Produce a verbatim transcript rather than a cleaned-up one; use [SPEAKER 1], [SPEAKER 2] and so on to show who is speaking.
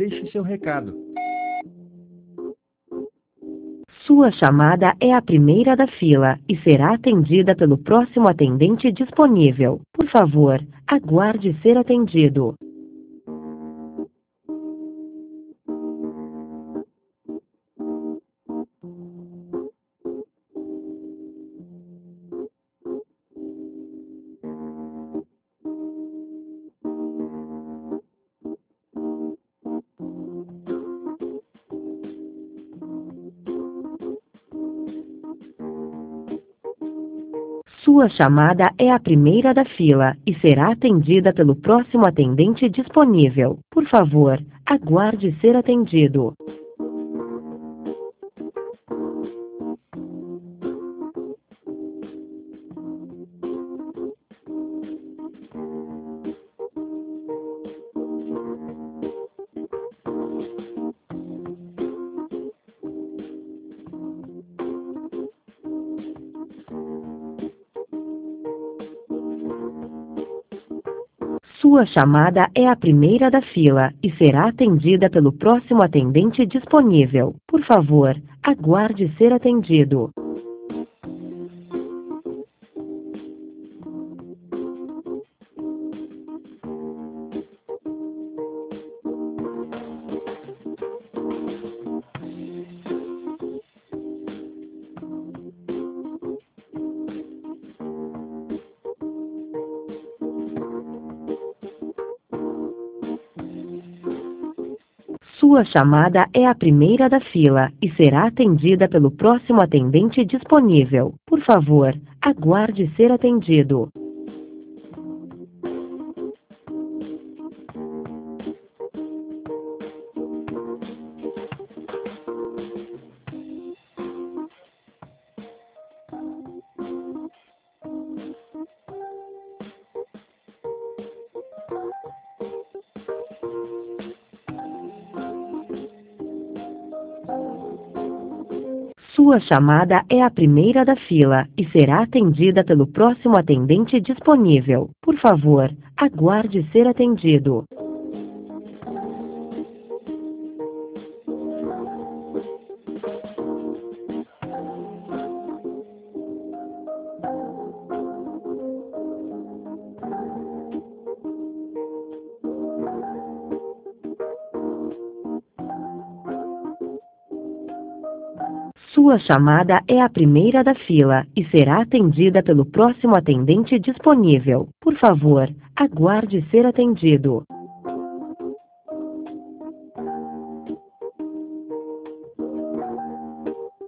[SPEAKER 1] deixe seu recado.
[SPEAKER 2] Sua chamada é a primeira da fila e será atendida pelo próximo atendente disponível. Por favor, aguarde ser atendido. Sua chamada é a primeira da fila e será atendida pelo próximo atendente disponível. Por favor, aguarde ser atendido. Sua chamada é a primeira da fila e será atendida pelo próximo atendente disponível. Por favor, aguarde ser atendido. Sua chamada é a primeira da fila e será atendida pelo próximo atendente disponível. Por favor, aguarde ser atendido. Sua chamada é a primeira da fila e será atendida pelo próximo atendente disponível. Por favor, aguarde ser atendido. Sua chamada é a primeira da fila e será atendida pelo próximo atendente disponível. Por favor, aguarde ser atendido.